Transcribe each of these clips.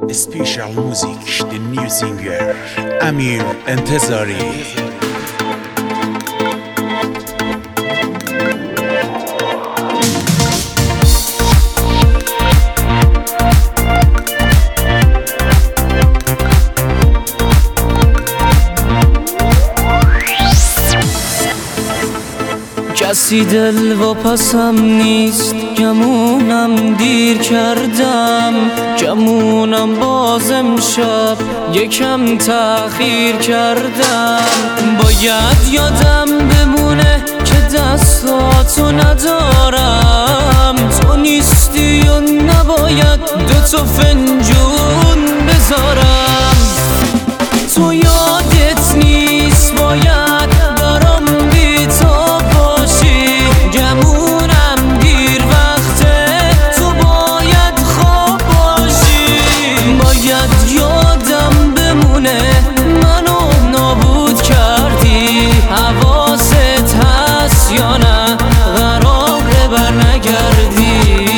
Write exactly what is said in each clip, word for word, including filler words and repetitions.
Special music, the new singer امیر انتظاری. کسی دل و پسم نیست، گمونم دیر کردم، گمونم باز امشب یکم تأخیر کردم. باید یادم بمونه که دستاتو ندارم، تو نیستی و نباید دوتا فنجون بذارم. تو یادت نیست باید برام بی تو باشی، گمونم دیر وقته تو باید خواب باشی. باید یادم بمونه منو نابود کردی، حواست هست یا نه قراره برنگردی.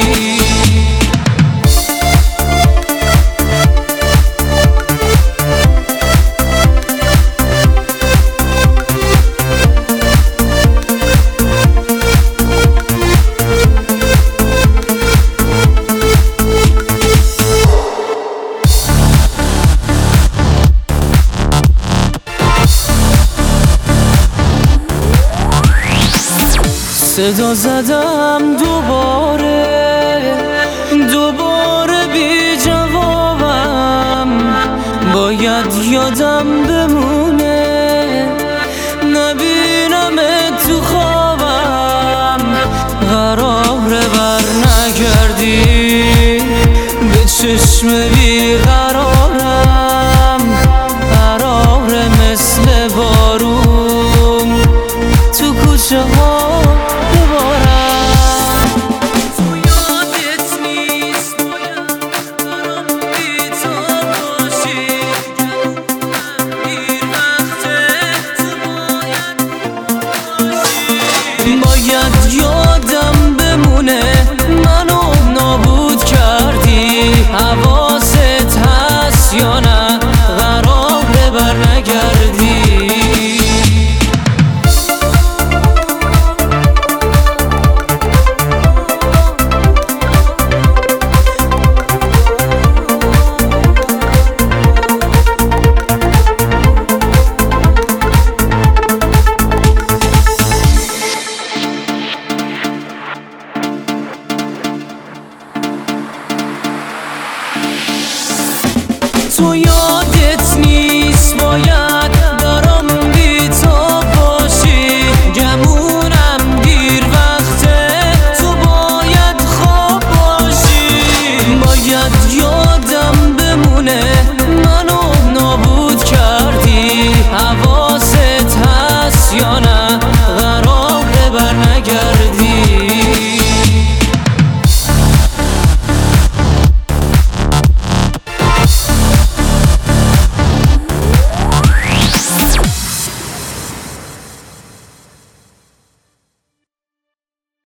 صدا زدم دوباره دوباره بی جوابم، باید یادم بمونه نبینم تو خوابم. قراره بر نگردی به چشم بی قرارم، قراره مثل بارون تو کوچه ها باید یادم بمونه منو نابود کردی، حواست هست یا نه قراره برنگردی. تو